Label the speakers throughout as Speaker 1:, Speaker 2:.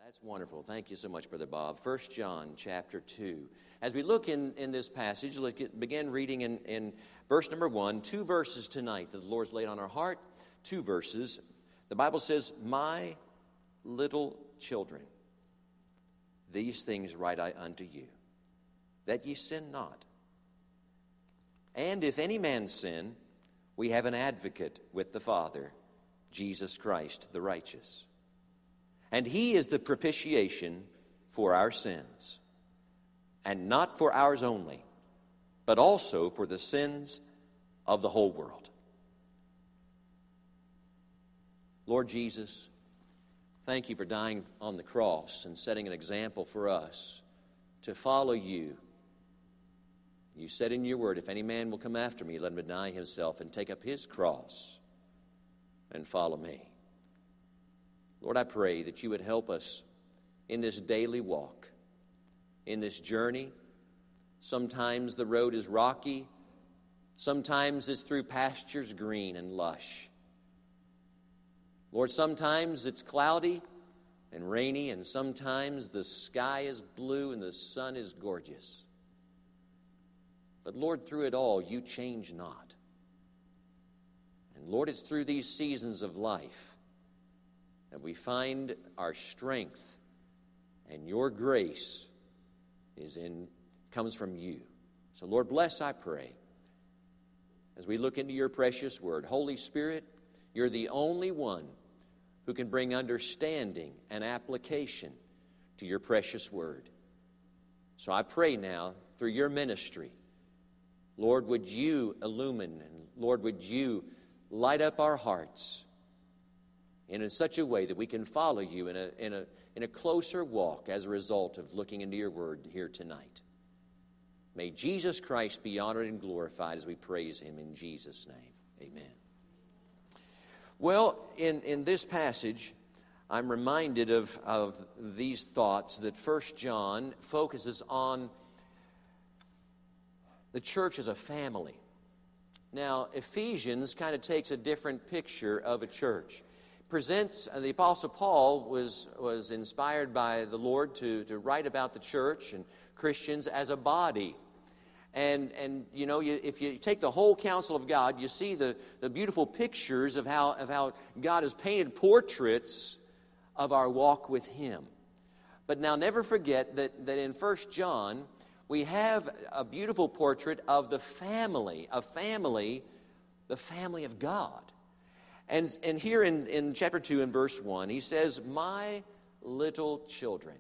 Speaker 1: That's wonderful. Thank you so much, Brother Bob. 1 John chapter 2. As we look in this passage, let's begin reading in verse number 1, 2 verses tonight that the Lord's laid on our heart. 2 verses. The Bible says, "My little children, these things write I unto you, that ye sin not. And if any man sin, we have an advocate with the Father, Jesus Christ the righteous. And he is the propitiation for our sins, and not for ours only, but also for the sins of the whole world." Lord Jesus, thank you for dying on the cross and setting an example for us to follow you. You said in your word, if any man will come after me, let him deny himself and take up his cross and follow me. Lord, I pray that you would help us in this daily walk, in this journey. Sometimes the road is rocky. Sometimes it's through pastures green and lush. Lord, sometimes it's cloudy and rainy, and sometimes the sky is blue and the sun is gorgeous. But Lord, through it all, you change not. And Lord, it's through these seasons of life that we find our strength, and your grace comes from you. So Lord, bless, I pray, as we look into your precious word. Holy Spirit, you're the only one who can bring understanding and application to your precious word. So I pray now, through your ministry, Lord, would you illumine, and Lord, would you light up our hearts in such a way that we can follow you in a closer walk as a result of looking into your word here tonight. May Jesus Christ be honored and glorified as we praise him in Jesus' name. Amen. Well, in this passage, I'm reminded of these thoughts that 1 John focuses on the church as a family. Now, Ephesians kind of takes a different picture of a church. The Apostle Paul was inspired by the Lord to write about the church and Christians as a body. And you know, if you take the whole counsel of God, you see the beautiful pictures of how God has painted portraits of our walk with him. But now never forget that in 1 John, we have a beautiful portrait of the family of God. And here in chapter 2 and verse 1, he says, "My little children."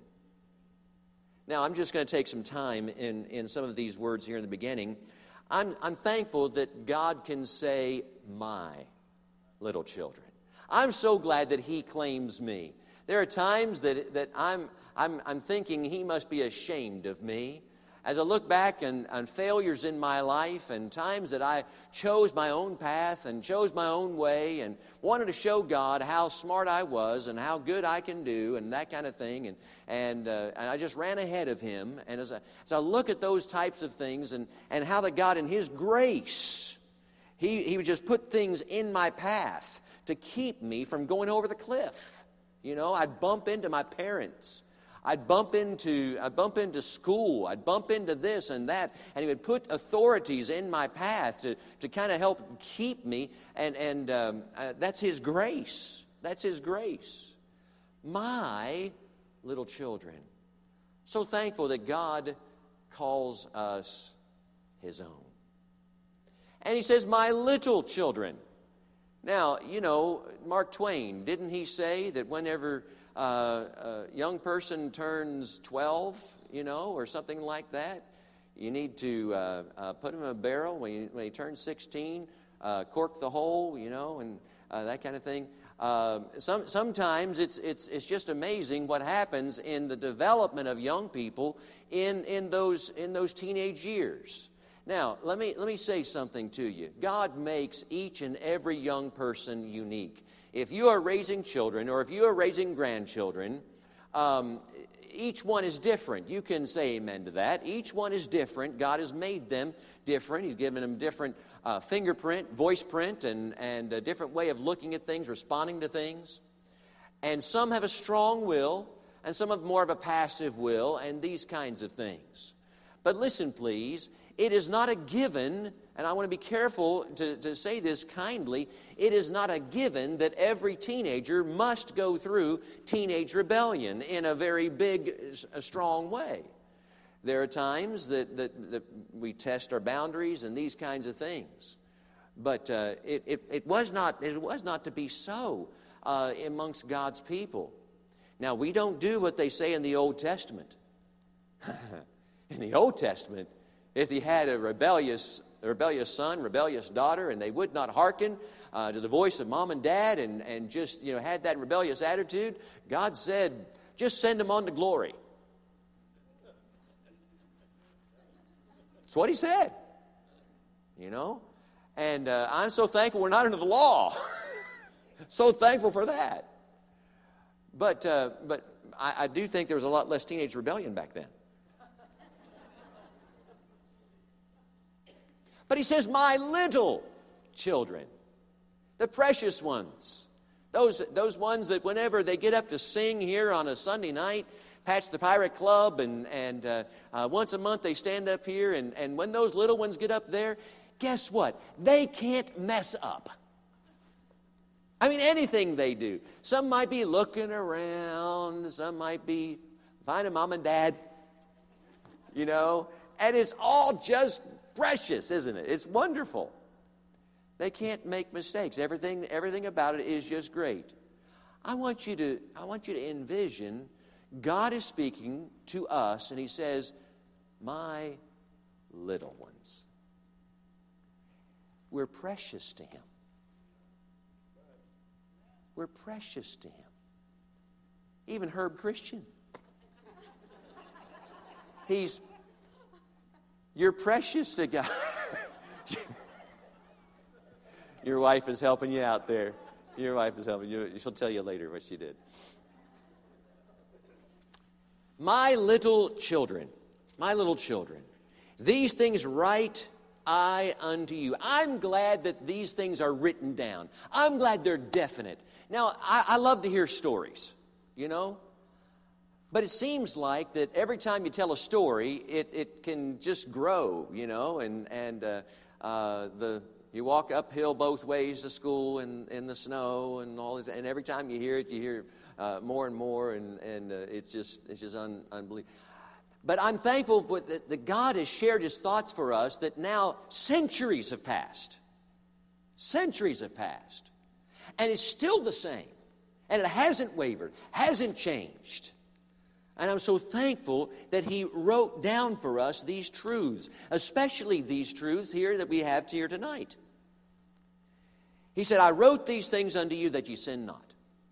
Speaker 1: Now, I'm just going to take some time in some of these words here in the beginning. I'm thankful that God can say, "my little children." I'm so glad that he claims me. There are times that I'm thinking he must be ashamed of me. As I look back on failures in my life and times that I chose my own path and chose my own way and wanted to show God how smart I was and how good I can do and that kind of thing, and I just ran ahead of him. And as I look at those types of things and how that God in his grace, he would just put things in my path to keep me from going over the cliff. You know, I'd bump into my parents. I'd bump into school. I'd bump into this and that. And he would put authorities in my path to kind of help keep me. And that's his grace. That's his grace. My little children. So thankful that God calls us his own. And he says, "My little children." Now, you know, Mark Twain, didn't he say that whenever a young person turns 12, you know, or something like that, you need to put him in a barrel. When he turns 16, cork the hole, you know, and that kind of thing. Sometimes it's just amazing what happens in the development of young people in those teenage years. Now, let me say something to you. God makes each and every young person unique. If you are raising children or if you are raising grandchildren, each one is different. You can say amen to that. Each one is different. God has made them different. He's given them different fingerprint, voice print, and a different way of looking at things, responding to things. And some have a strong will. and some of more of a passive will, and these kinds of things. But listen, please, it is not a given, and I want to be careful to say this kindly, it is not a given that every teenager must go through teenage rebellion in a very big, strong way. There are times that we test our boundaries and these kinds of things. But it was not to be so amongst God's people. Now, we don't do what they say in the Old Testament. In the Old Testament, if you had a rebellious son, rebellious daughter, and they would not hearken to the voice of mom and dad and just had that rebellious attitude, God said, just send them on to glory. That's what he said. And I'm so thankful we're not under the law. So thankful for that. But I do think there was a lot less teenage rebellion back then. But he says, my little children, the precious ones, those ones that whenever they get up to sing here on a Sunday night, Patch the Pirate Club, and once a month they stand up here, and when those little ones get up there, guess what? They can't mess up. I mean, anything they do. Some might be looking around, some might be finding mom and dad, and it's all just precious, isn't it? It's wonderful. They can't make mistakes. Everything about it is just great. I want you to envision God is speaking to us, and he says, my little ones. We're precious to him. We're precious to him. Even Herb Christian. You're precious to God. Your wife is helping you out there. Your wife is helping you. She'll tell you later what she did. My little children, these things write I unto you. I'm glad that these things are written down. I'm glad they're definite. Now, I love to hear stories, but it seems like that every time you tell a story, it can just grow, and you walk uphill both ways to school in the snow and all this, and every time you hear it, you hear more and more, and it's just unbelievable. But I'm thankful that God has shared his thoughts for us, that now centuries have passed. Centuries have passed. And it's still the same. And it hasn't wavered, hasn't changed. And I'm so thankful that he wrote down for us these truths, especially these truths here that we have here tonight. He said, I wrote these things unto you that you sin not.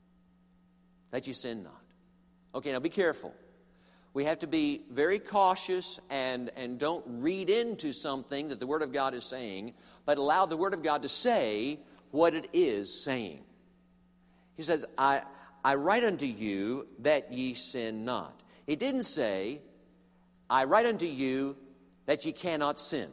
Speaker 1: That you sin not. Okay, now be careful. We have to be very cautious and don't read into something that the Word of God is saying, but allow the Word of God to say what it is saying. He says, I write unto you that ye sin not. He didn't say, I write unto you that ye cannot sin.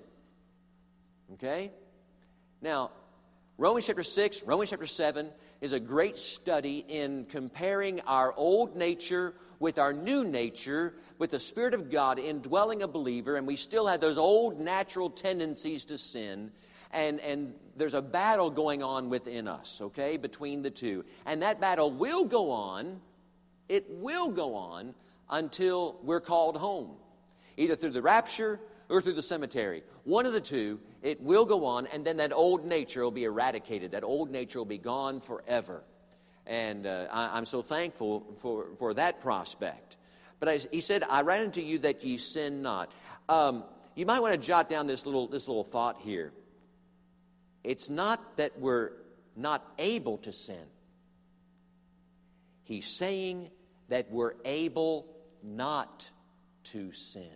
Speaker 1: Okay? Now, Romans chapter 6, Romans chapter 7 is a great study in comparing our old nature with our new nature, with the Spirit of God indwelling a believer, and we still have those old natural tendencies to sin, and there's a battle going on within us, okay, between the two. And that battle will go on, it will go on until we're called home, either through the rapture or through the cemetery. One of the two, it will go on, and then that old nature will be eradicated. That old nature will be gone forever. And I'm so thankful for that prospect. But he said, I write unto you that ye sin not. You might want to jot down this little thought here. It's not that we're not able to sin. He's saying that we're able not to sin.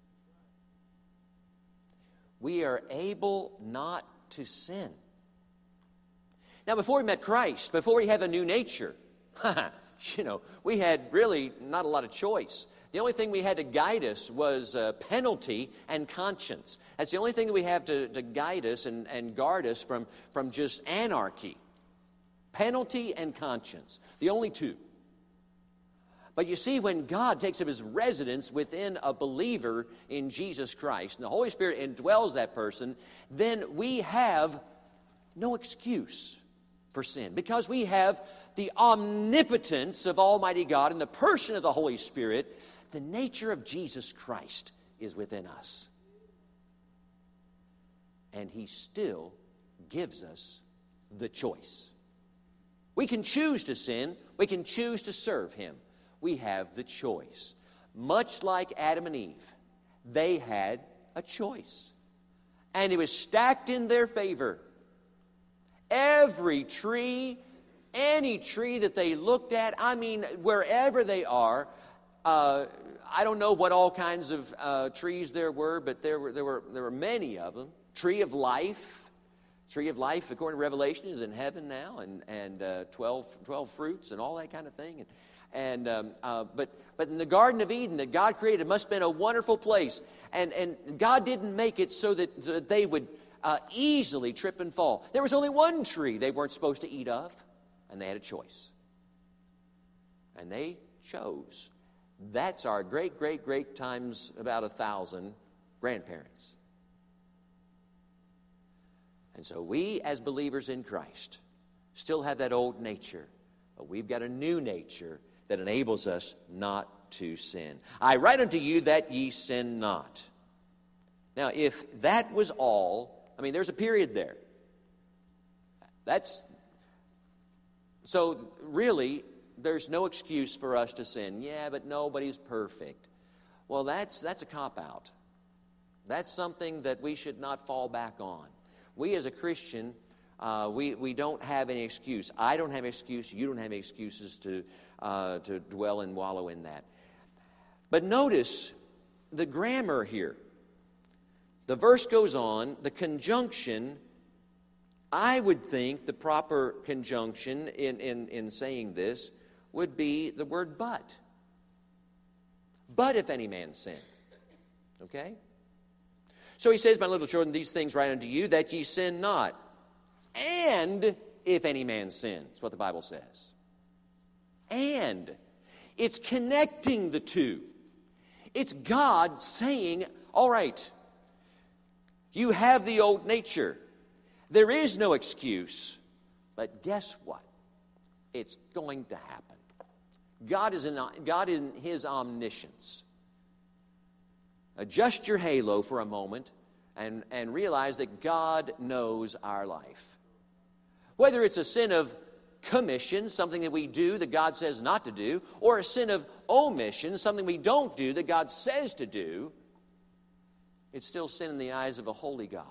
Speaker 1: We are able not to sin. Now, before we met Christ, before we had a new nature, we had really not a lot of choice. The only thing we had to guide us was penalty and conscience. That's the only thing that we have to guide us and guard us from just anarchy. Penalty and conscience. The only two. But you see, when God takes up his residence within a believer in Jesus Christ, and the Holy Spirit indwells that person, then we have no excuse for sin, because we have the omnipotence of Almighty God in the person of the Holy Spirit. The nature of Jesus Christ is within us. And he still gives us the choice. We can choose to sin. We can choose to serve him. We have the choice. Much like Adam and Eve, they had a choice. And it was stacked in their favor. Every tree, any tree that they looked at, I mean, wherever they are, I don't know what all kinds of trees there were, but there were many of them. Tree of life. Tree of life, according to Revelation, is in heaven now, and 12 fruits and all that kind of thing. But in the Garden of Eden that God created, it must have been a wonderful place. And God didn't make it so that they would easily trip and fall. There was only one tree they weren't supposed to eat of, and they had a choice. And they chose. That's our great times about 1,000 grandparents. And so we, as believers in Christ, still have that old nature, but we've got a new nature that enables us not to sin. I write unto you that ye sin not. Now, if that was all, I mean, there's a period there. So really, there's no excuse for us to sin. Yeah, but nobody's perfect. Well, that's a cop-out. That's something that we should not fall back on. We as a Christian, we don't have any excuse. I don't have an excuse. You don't have any excuses to dwell and wallow in that. But notice the grammar here. The verse goes on. The conjunction, I would think the proper conjunction in saying this would be the word but. But if any man sin. Okay? So he says, my little children, these things write unto you, that ye sin not. And if any man sin. That's what the Bible says. And. It's connecting the two. It's God saying, all right, you have the old nature. There is no excuse. But guess what? It's going to happen. God in his omniscience. Adjust your halo for a moment and realize that God knows our life. Whether it's a sin of commission, something that we do that God says not to do, or a sin of omission, something we don't do that God says to do, it's still sin in the eyes of a holy God.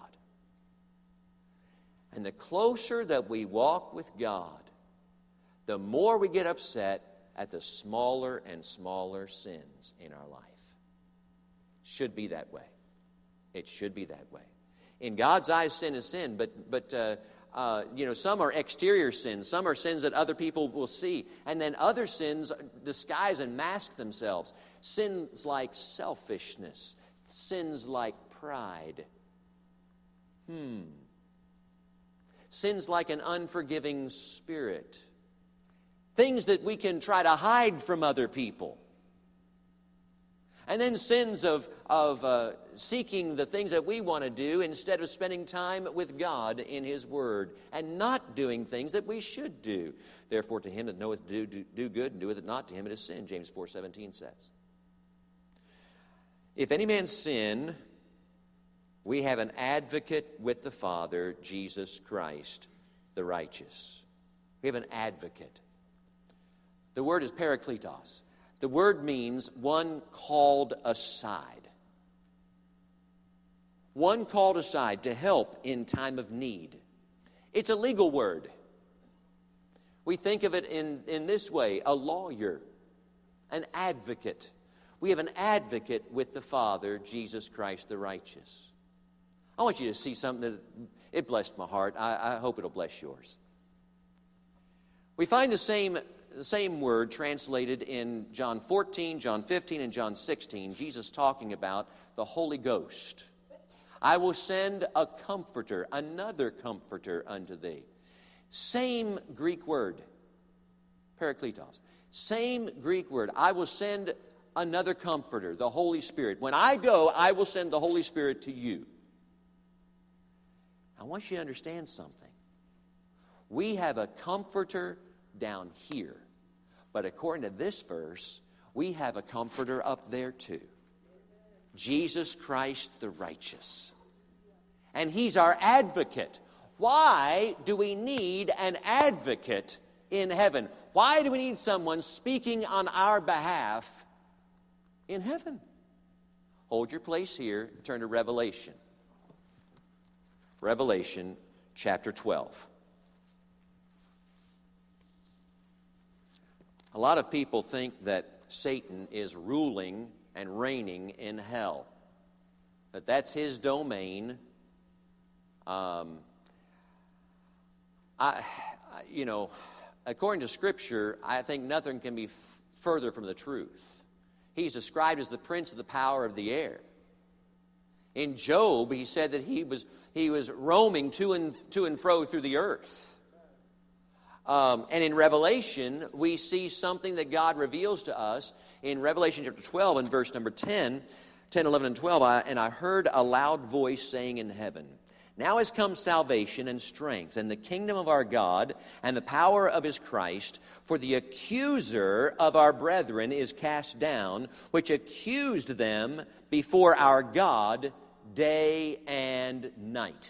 Speaker 1: And the closer that we walk with God, the more we get upset at the smaller and smaller sins in our life. Should be that way. It should be that way. In God's eyes, sin is sin, but some are exterior sins. Some are sins that other people will see. And then other sins disguise and mask themselves. Sins like selfishness. Sins like pride. Sins like an unforgiving spirit. Things that we can try to hide from other people. And then sins of seeking the things that we want to do instead of spending time with God in his word and not doing things that we should do. Therefore, to him that knoweth to do good and doeth it not, to him it is sin, James 4:17 says. If any man sin, we have an advocate with the Father, Jesus Christ, the righteous. We have an advocate. The word is parakletos. The word means one called aside. One called aside to help in time of need. It's a legal word. We think of it in this way, a lawyer, an advocate. We have an advocate with the Father, Jesus Christ the righteous. I want you to see something that it blessed my heart. I hope it'll bless yours. We find the same word translated in John 14, John 15, and John 16, Jesus talking about the Holy Ghost. I will send a comforter, another comforter unto thee. Same Greek word. Parakletos. Same Greek word. I will send another comforter, the Holy Spirit. When I go, I will send the Holy Spirit to you. I want you to understand something. We have a comforter down here. But according to this verse, we have a comforter up there too. Jesus Christ the righteous. And He's our advocate. Why do we need an advocate in heaven? Why do we need someone speaking on our behalf in heaven? Hold your place here. Turn to Revelation. Revelation chapter 12. A lot of people think that Satan is ruling and reigning in hell, that that's his domain. According to Scripture, I think nothing can be further from the truth. He's described as the prince of the power of the air. In Job, he said that he was roaming to and fro through the earth. And in Revelation, we see something that God reveals to us. In Revelation chapter 12 and verse number 10, 11, and 12, I heard a loud voice saying in heaven, now has come salvation and strength, and the kingdom of our God, and the power of His Christ. For the accuser of our brethren is cast down, which accused them before our God day and night.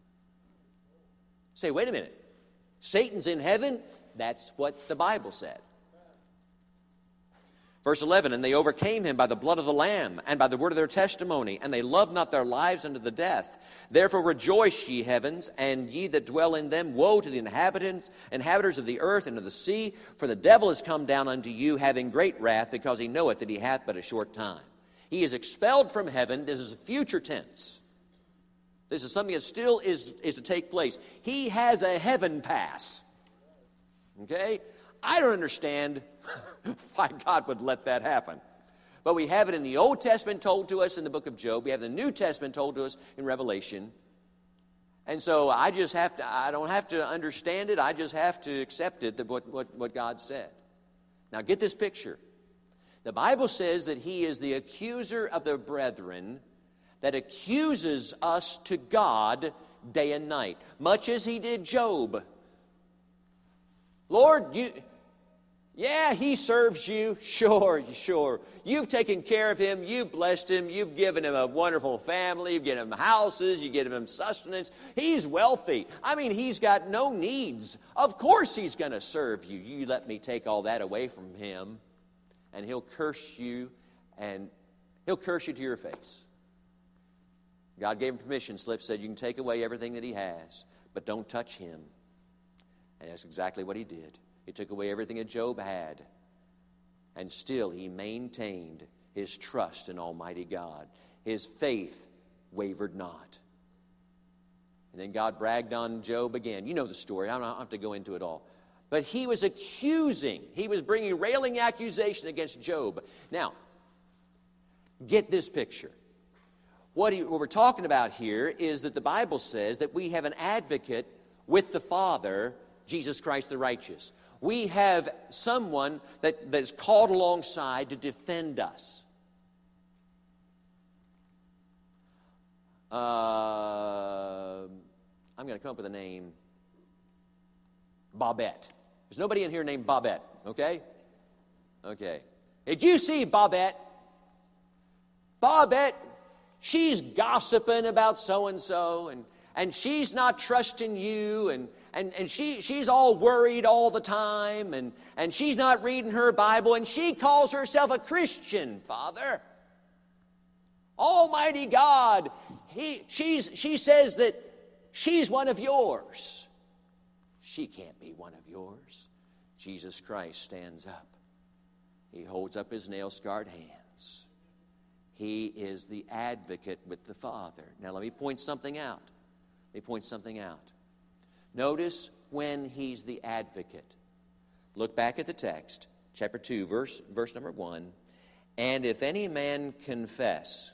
Speaker 1: Say, wait a minute. Satan's in heaven? That's what the Bible said. Verse 11, and they overcame him by the blood of the Lamb and by the word of their testimony, and they loved not their lives unto the death. Therefore rejoice, ye heavens, and ye that dwell in them. Woe to the inhabitants of the earth and of the sea, for the devil is come down unto you, having great wrath, because he knoweth that he hath but a short time. He is expelled from heaven. This is a future tense. This is something that still is to take place. He has a heaven pass. Okay? I don't understand why God would let that happen. But we have it in the Old Testament told to us in the book of Job. We have the New Testament told to us in Revelation. And so I don't have to understand it. I just have to accept it, what God said. Now get this picture. The Bible says that He is the accuser of the brethren that accuses us to God day and night, much as He did Job. Lord, He serves you. Sure. You've taken care of him. You've blessed him. You've given him a wonderful family. You've given him houses. You've given him sustenance. He's wealthy. I mean, he's got no needs. Of course He's going to serve you. You let me take all that away from him, and He'll curse you, and He'll curse you to your face. God gave him permission slip, said you can take away everything that he has, but don't touch him. And that's exactly what He did. He took away everything that Job had, and still he maintained his trust in Almighty God. His faith wavered not. And then God bragged on Job again. You know the story. I don't have to go into it all. But he was accusing. He was bringing railing accusation against Job. Now, get this picture. What we're talking about here is that the Bible says that we have an advocate with the Father, Jesus Christ the righteous. We have someone that's called alongside to defend us. I'm going to come up with a name. Bobette. There's nobody in here named Bobette, okay? Okay. Did you see Bobette? Bobette, she's gossiping about so-and-so, and she's not trusting you, and she's all worried all the time, and she's not reading her Bible, and she calls herself a Christian, Father. Almighty God, she says that she's one of yours. She can't be one of yours. Jesus Christ stands up. He holds up His nail-scarred hands. He is the advocate with the Father. Now let me point something out. Notice when He's the advocate. Look back at the text, chapter 2, verse number 1. And if any man confess,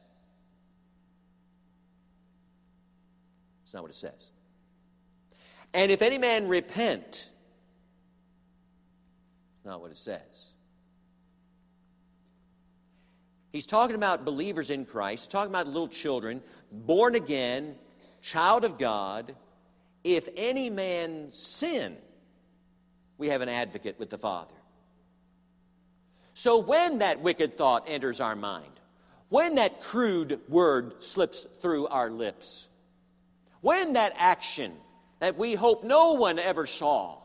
Speaker 1: that's not what it says. And if any man repent, Not what it says. He's talking about believers in Christ, talking about little children, born again, child of God. If any man sin, we have an advocate with the Father. So when that wicked thought enters our mind, when that crude word slips through our lips, when that action that we hope no one ever saw,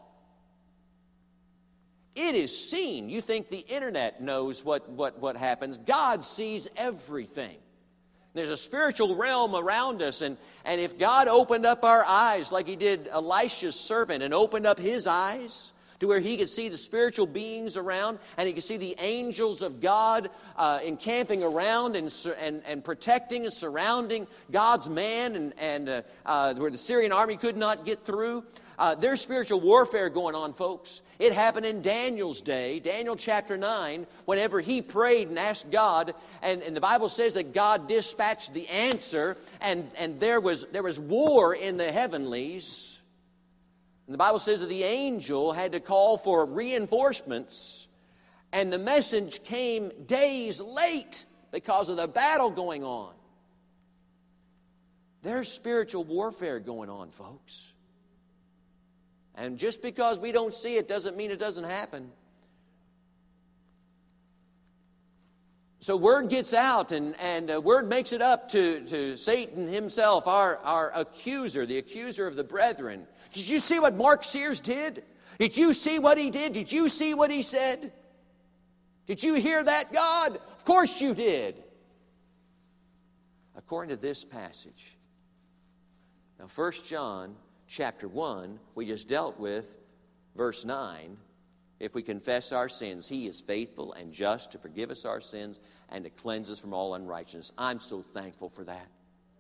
Speaker 1: it is seen. You think the internet knows what happens. God sees everything. There's a spiritual realm around us, and if God opened up our eyes like He did Elisha's servant and opened up his eyes to where he could see the spiritual beings around, and he could see the angels of God encamping around and protecting and surrounding God's man, and where the Syrian army could not get through. There's spiritual warfare going on, folks. It happened in Daniel's day, Daniel chapter 9, whenever he prayed and asked God, and the Bible says that God dispatched the answer, and there was war in the heavenlies. And the Bible says that the angel had to call for reinforcements, and the message came days late because of the battle going on. There's spiritual warfare going on, folks. And just because we don't see it doesn't mean it doesn't happen. So word gets out, and word makes it up to Satan himself, our accuser, the accuser of the brethren. Did you see what Mark Sears did? Did you see what he did? Did you see what he said? Did you hear that, God? Of course you did. According to this passage. Now, 1 John chapter 1, we just dealt with verse 9. If we confess our sins, He is faithful and just to forgive us our sins and to cleanse us from all unrighteousness. I'm so thankful for that.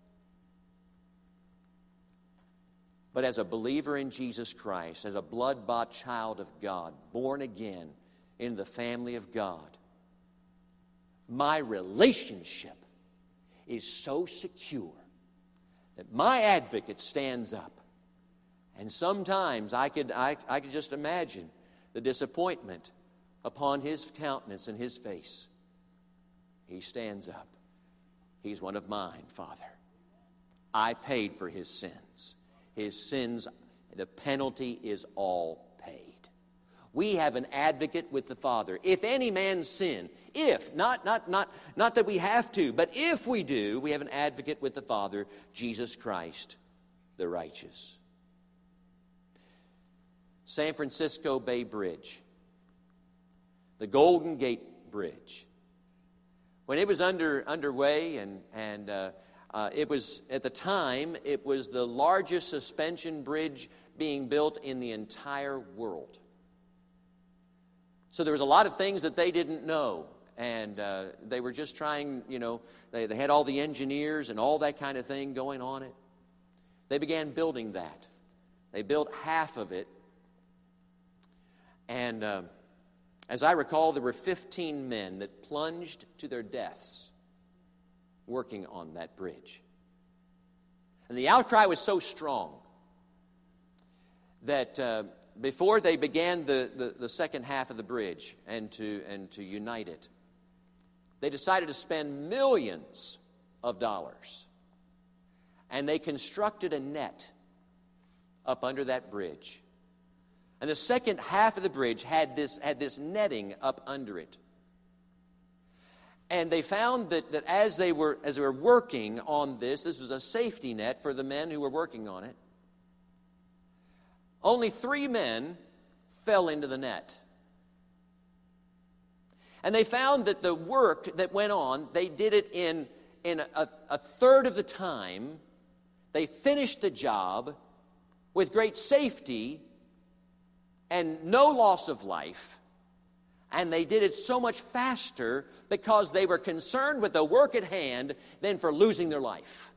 Speaker 1: But as a believer in Jesus Christ, as a blood-bought child of God, born again in the family of God, my relationship is so secure that my advocate stands up. And sometimes I could just imagine the disappointment upon his countenance and his face. He stands up. He's one of mine, Father. I paid for his sins. His sins, the penalty is all paid. We have an advocate with the Father. If any man sin, not that we have to, but if we do, we have an advocate with the Father, Jesus Christ, the righteous. San Francisco Bay Bridge, the Golden Gate Bridge. When it was underway, and it was, at the time, it was the largest suspension bridge being built in the entire world. So there was a lot of things that they didn't know, and they were just trying, they had all the engineers and all that kind of thing going on it. They began building that. They built half of it. And as I recall, there were 15 men that plunged to their deaths working on that bridge. And the outcry was so strong that before they began the second half of the bridge and to unite it, they decided to spend millions of dollars. And they constructed a net up under that bridge. And the second half of the bridge had this netting up under it. And they found that as they were working on this was a safety net for the men who were working on it. Only 3 men fell into the net. And they found that the work that went on, they did it in a third of the time. They finished the job with great safety and no loss of life, and they did it so much faster because they were concerned with the work at hand than for losing their life.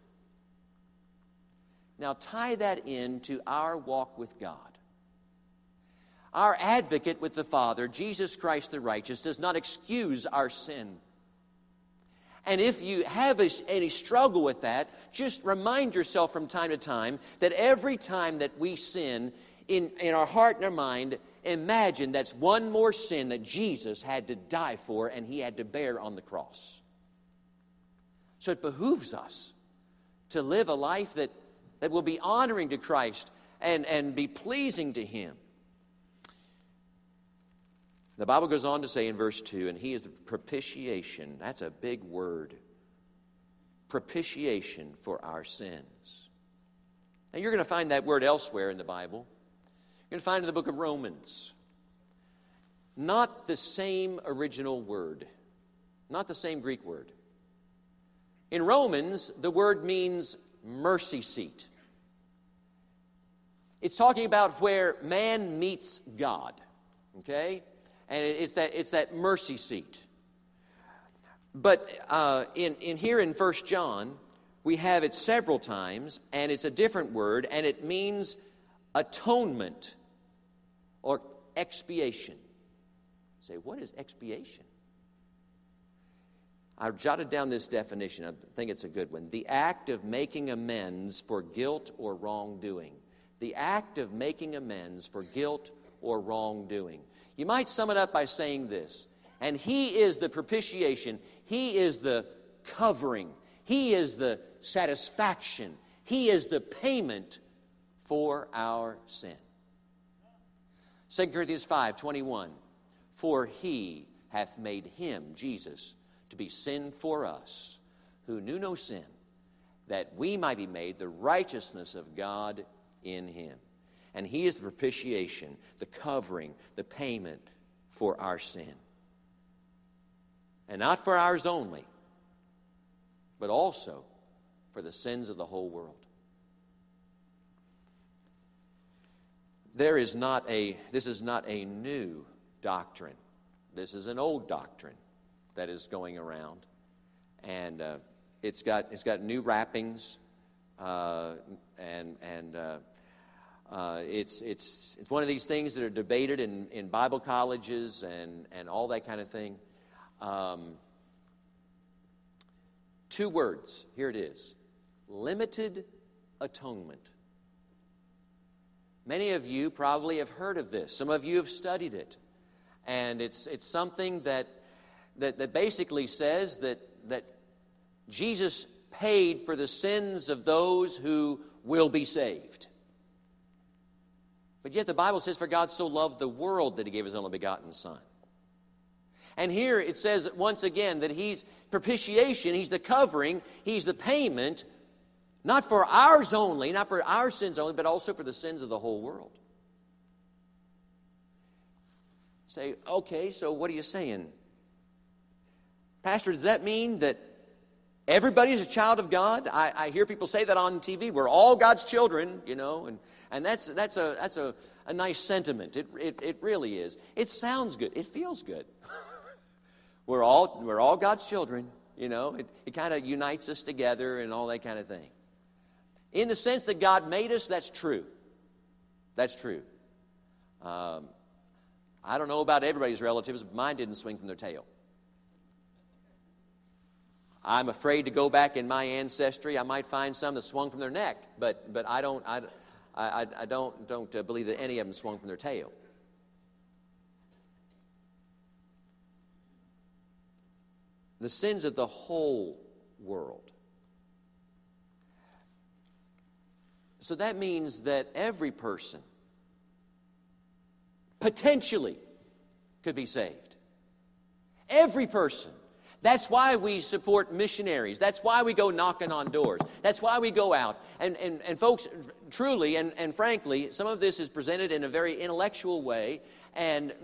Speaker 1: Now tie that into our walk with God. Our advocate with the Father, Jesus Christ the righteous, does not excuse our sin. And if you have any struggle with that, just remind yourself from time to time that every time that we sin, in our heart and our mind, imagine that's one more sin that Jesus had to die for and he had to bear on the cross. So it behooves us to live a life that will be honoring to Christ and be pleasing to Him. The Bible goes on to say in verse 2, and He is the propitiation. That's a big word. Propitiation for our sins. Now you're going to find that word elsewhere in the Bible. You're going to find it in the book of Romans. Not the same original word. Not the same Greek word. In Romans, the word means mercy seat. It's talking about where man meets God. Okay? And it's that mercy seat. But in here in 1 John, we have it several times, and it's a different word, and it means atonement or expiation. You say, what is expiation? I've jotted down this definition. I think it's a good one. The act of making amends for guilt or wrongdoing. The act of making amends for guilt or wrongdoing. You might sum it up by saying this. And He is the propitiation. He is the covering. He is the satisfaction. He is the payment for our sin. 2 Corinthians 5:21. For He hath made Him, Jesus, to be sin for us, who knew no sin, that we might be made the righteousness of God in Him. And He is the propitiation, the covering, the payment for our sin. And not for ours only, but also for the sins of the whole world. This is not a new doctrine. This is an old doctrine that is going around. And it's got new wrappings, it's one of these things that are debated in Bible colleges and all that kind of thing. 2 words. Here it is. Limited atonement. Many of you probably have heard of this. Some of you have studied it. And it's something that basically says that Jesus paid for the sins of those who will be saved. But yet the Bible says, for God so loved the world that He gave His only begotten Son. And here it says once again that He's propitiation, He's the covering, He's the payment, not for ours only, not for our sins only, but also for the sins of the whole world. Say, okay, so what are you saying? Pastor, does that mean that everybody is a child of God? I hear people say that on TV. We're all God's children, and that's a nice sentiment. It really is. It sounds good. It feels good. We're all God's children, It kind of unites us together and all that kind of thing. In the sense that God made us, that's true. That's true. I don't know about everybody's relatives, but mine didn't swing from their tail. I'm afraid to go back in my ancestry. I might find some that swung from their neck, but I don't believe that any of them swung from their tail. The sins of the whole world. So that means that every person potentially could be saved. Every person. That's why we support missionaries. That's why we go knocking on doors. That's why we go out. And folks, truly and frankly, some of this is presented in a very intellectual way, and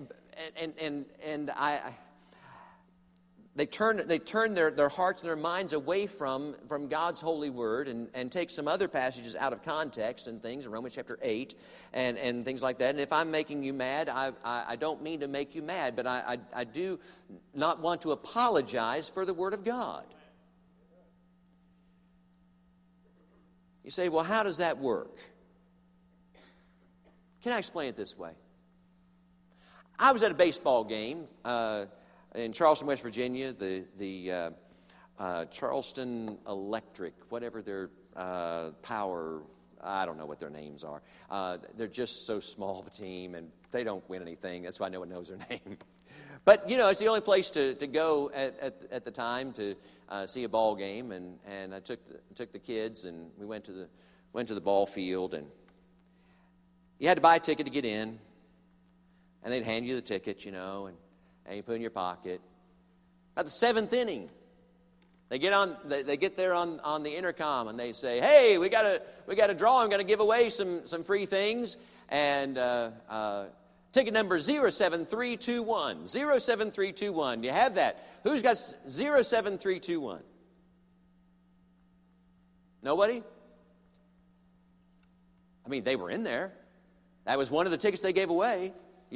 Speaker 1: they turn their hearts and their minds away from God's holy word and take some other passages out of context and things in Romans chapter 8 and things like that. And if I'm making you mad, I don't mean to make you mad, but I do not want to apologize for the word of God. You say, well, how does that work? Can I explain it this way? I was at a baseball game in Charleston, West Virginia, the Charleston Electric, whatever their power, I don't know what their names are. They're just so small of a team, and They don't win anything. That's why no one knows their name. But, it's the only place to go at the time to see a ball game. And I took the kids, and we went to the ball field. And you had to buy a ticket to get in. And they'd hand you the ticket, and you put it in your pocket. At the seventh inning, they get there on the intercom, and they say, "Hey, we got a draw. I'm going to give away some free things." And ticket number 07321. 07321. You have that. Who's got 07321? Nobody? I mean, they were in there. That was one of the tickets they gave away,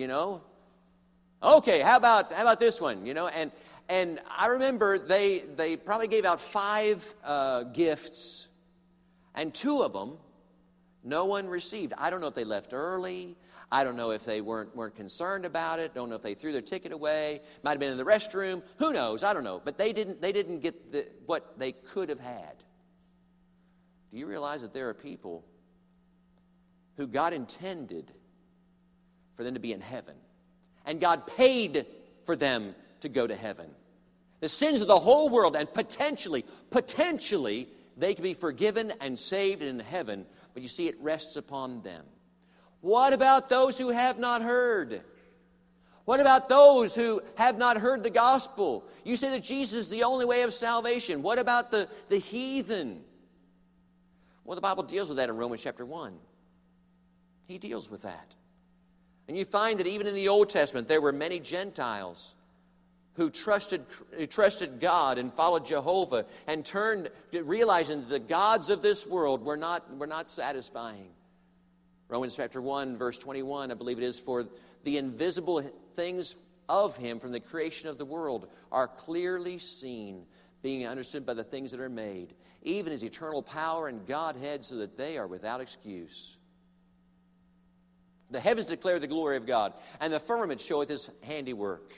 Speaker 1: Okay, how about this one, And I remember they probably gave out 5 gifts, and 2 of them no one received. I don't know if they left early. I don't know if they weren't concerned about it. Don't know if they threw their ticket away. Might have been in the restroom. Who knows? I don't know. But they didn't get what they could have had. Do you realize that there are people who God intended for them to be in heaven, and God paid for them to go to heaven? The sins of the whole world, and potentially, they can be forgiven and saved in heaven. But you see, it rests upon them. What about those who have not heard? What about those who have not heard the gospel? You say that Jesus is the only way of salvation. What about the heathen? Well, the Bible deals with that in Romans chapter 1. He deals with that. And you find that even in the Old Testament, there were many Gentiles who trusted God and followed Jehovah and turned, realizing that the gods of this world were not satisfying. Romans chapter 1, verse 21, I believe it is, "For the invisible things of Him from the creation of the world are clearly seen, being understood by the things that are made, even His eternal power and Godhead, so that they are without excuse. The heavens declare the glory of God, and the firmament showeth His handiwork."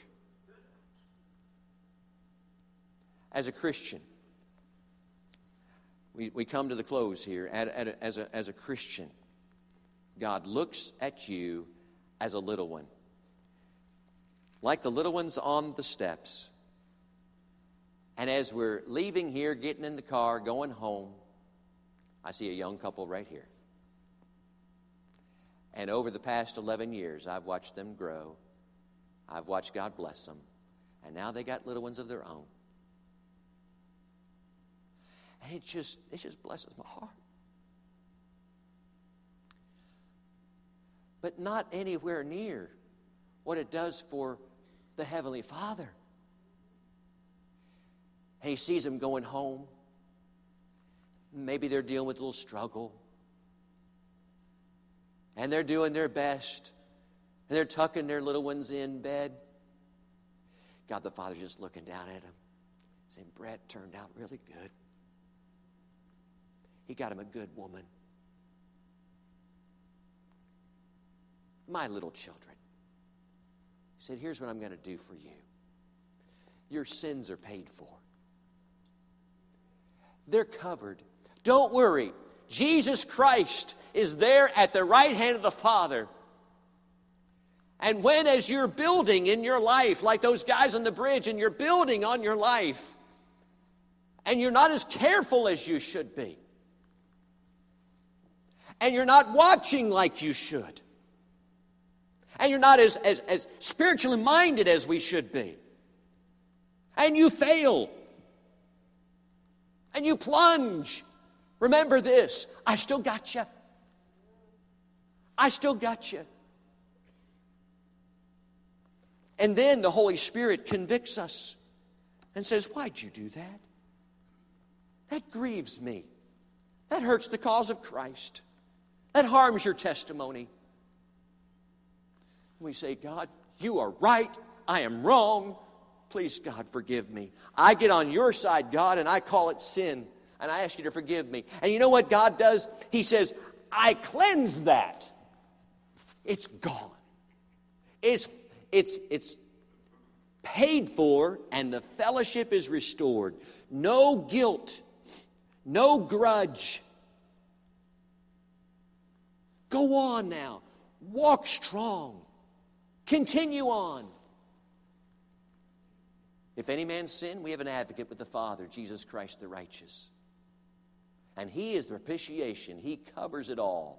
Speaker 1: As a Christian, we come to the close here. As a Christian, God looks at you as a little one, like the little ones on the steps. And as we're leaving here, getting in the car, going home, I see a young couple right here. And over the past 11 years, I've watched them grow. I've watched God bless them. And now they got little ones of their own. And it just blesses my heart. But not anywhere near what it does for the Heavenly Father. And He sees them going home. Maybe they're dealing with a little struggle. And they're doing their best. And they're tucking their little ones in bed. God the Father's just looking down at them, saying, "Brett turned out really good. He got him a good woman. My little children." He said, "Here's what I'm going to do for you. Your sins are paid for. They're covered. Don't worry. Jesus Christ is there at the right hand of the Father. And when, as you're building in your life, like those guys on the bridge, and you're building on your life, and you're not as careful as you should be, and you're not watching like you should, and you're not as spiritually minded as we should be, and you fail, and you plunge, remember this: I still got you. I still got you. And then the Holy Spirit convicts us and says, "Why'd you do that? That grieves me. That hurts the cause of Christ. That harms your testimony." We say, "God, you are right. I am wrong. Please, God, forgive me. I get on your side, God, and I call it sin. And I ask you to forgive me." And you know what God does? He says, "I cleanse that. It's gone. It's paid for, and the fellowship is restored. No guilt. No grudge. Go on now. Walk strong. Continue on. If any man sin, we have an advocate with the Father, Jesus Christ the righteous. And He is the propitiation. He covers it all.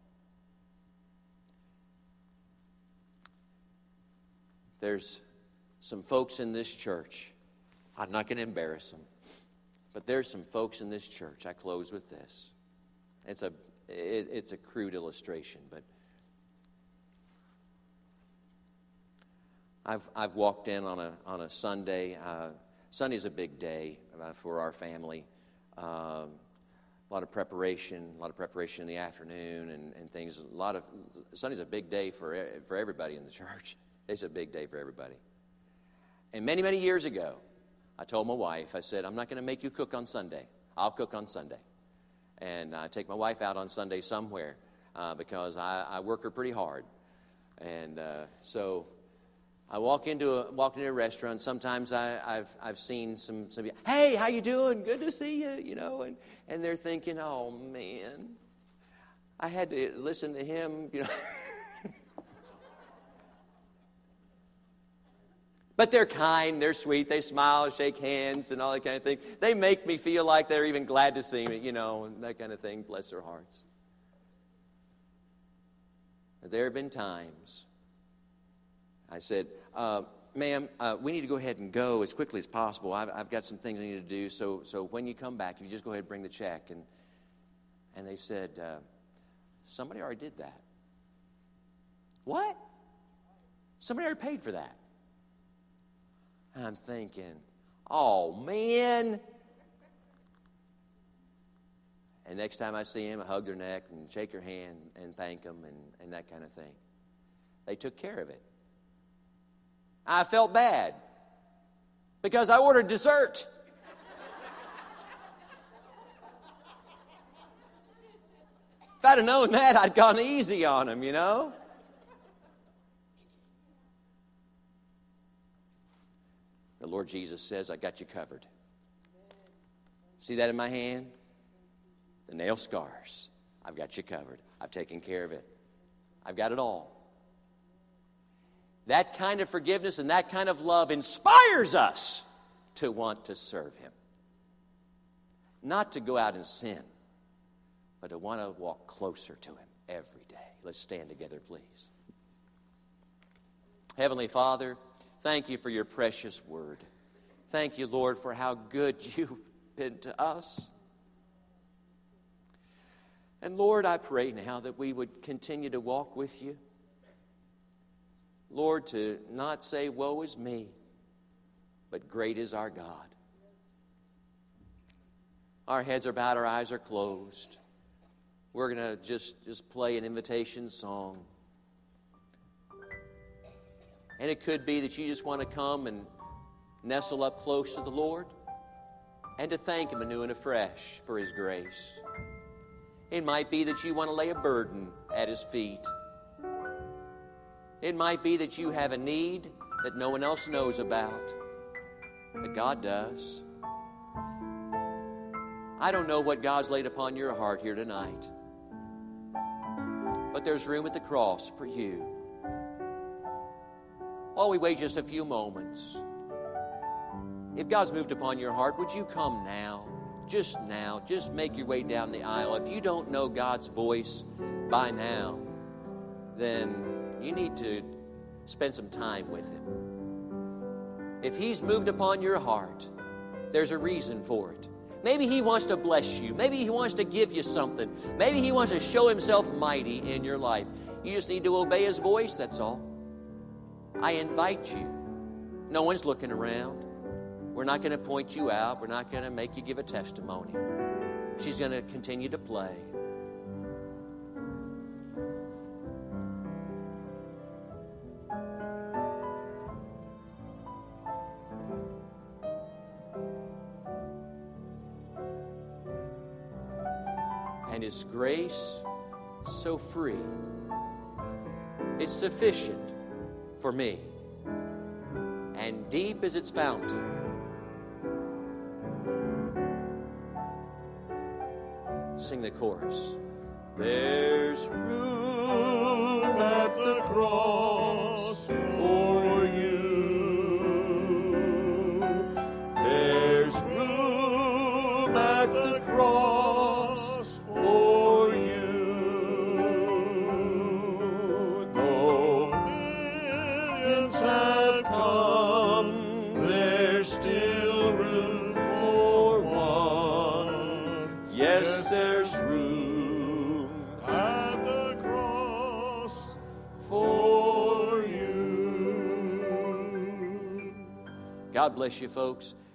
Speaker 1: There's some folks in this church. I'm not going to embarrass them. But there's some folks in this church. I close with this. It's a crude illustration, but I've walked in on a Sunday. Sunday's a big day for our family. A lot of preparation in the afternoon and things. Sunday's a big day for everybody in the church. It's a big day for everybody. And many, many years ago, I told my wife, I said, I'm not going to make you cook on Sunday. I'll cook on Sunday. And I take my wife out on Sunday somewhere because I work her pretty hard. And so I walk into a restaurant. Sometimes I've seen some people, hey, how you doing? Good to see you, you know. And they're thinking, oh, man, I had to listen to him, you know. But they're kind, they're sweet, they smile, shake hands, and all that kind of thing. They make me feel like they're even glad to see me, you know, and that kind of thing. Bless their hearts. But there have been times I said, ma'am, we need to go ahead and go as quickly as possible. I've got some things I need to do, so when you come back, you just go ahead and bring the check. And they said, somebody already did that. What? Somebody already paid for that. I'm thinking, oh, man. And next time I see him, I hug their neck and shake their hand and thank them and that kind of thing. They took care of it. I felt bad because I ordered dessert. If I'd have known that, I'd gone easy on them, you know. The Lord Jesus says, I got you covered. See that in my hand? The nail scars. I've got you covered. I've taken care of it. I've got it all. That kind of forgiveness and that kind of love inspires us to want to serve Him. Not to go out and sin, but to want to walk closer to Him every day. Let's stand together, please. Heavenly Father, thank you for your precious word. Thank you, Lord, for how good you've been to us. And Lord, I pray now that we would continue to walk with you. Lord, to not say, woe is me, but great is our God. Our heads are bowed, our eyes are closed. We're going to just play an invitation song. And it could be that you just want to come and nestle up close to the Lord and to thank Him anew and afresh for His grace. It might be that you want to lay a burden at His feet. It might be that you have a need that no one else knows about, but God does. I don't know what God's laid upon your heart here tonight, but there's room at the cross for you. While we wait just a few moments, if God's moved upon your heart, would you come now? Just make your way down the aisle. If you don't know God's voice by now, then you need to spend some time with Him. If He's moved upon your heart, there's a reason for it. Maybe He wants to bless you. Maybe He wants to give you something. Maybe He wants to show Himself mighty in your life. You just need to obey His voice, that's all. I invite you. No one's looking around. We're not going to point you out. We're not going to make you give a testimony. She's going to continue to play. And His grace, so free, is sufficient for me. And deep is its fountain. Sing the chorus. There's room at the cross. God bless you, folks.